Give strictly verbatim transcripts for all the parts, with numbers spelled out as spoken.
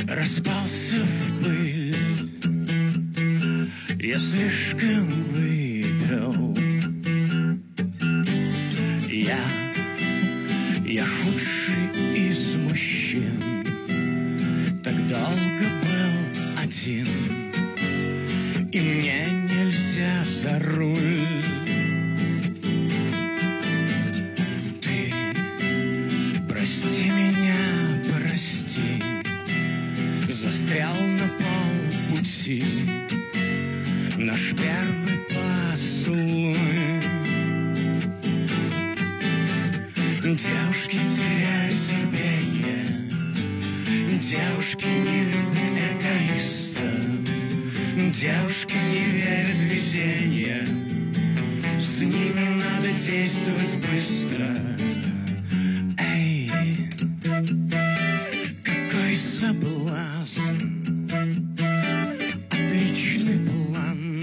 распался в пыль. Я слишком выпил. Я, я худший из мужчин. Так долго был один, и мне нельзя за руль. Ты прости меня, прости. Застрял на полпути наш первый поцелуй. Девушки теряют терпение, девушки не любят эгоиста, девушки не верят в везение, с ними надо действовать быстро. Эй, какой соблазн, отличный план,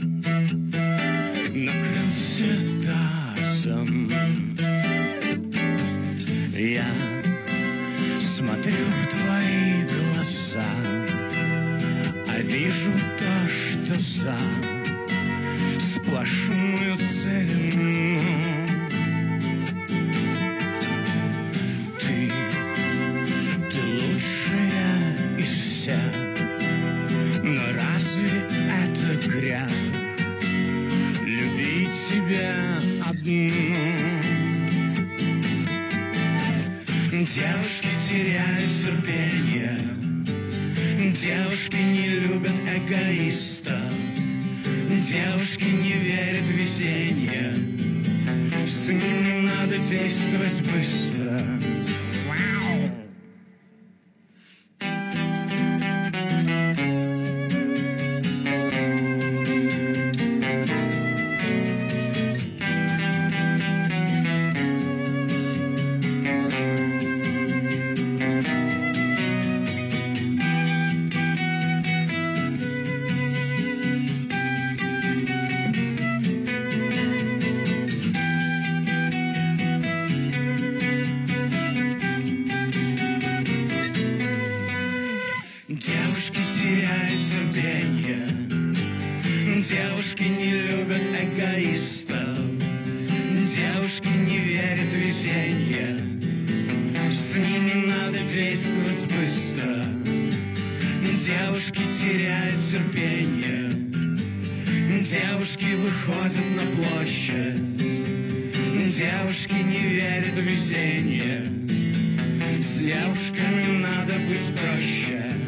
накрылся тазом. Я смотрю в твои глаза, а вижу то, что за сплошную целину. Ты, ты лучшая из всех, но разве это грех любить тебя одну? Девушки теряют терпение, девушки не любят эгоиста, девушки не верят в везение, с ними надо действовать быстро. Девушки теряют терпение, девушки не любят эгоистов, девушки не верят в везение, с ними надо действовать быстро. Девушки теряют терпение, девушки выходят на площадь, девушки не верят в везение, с девушками надо быть проще.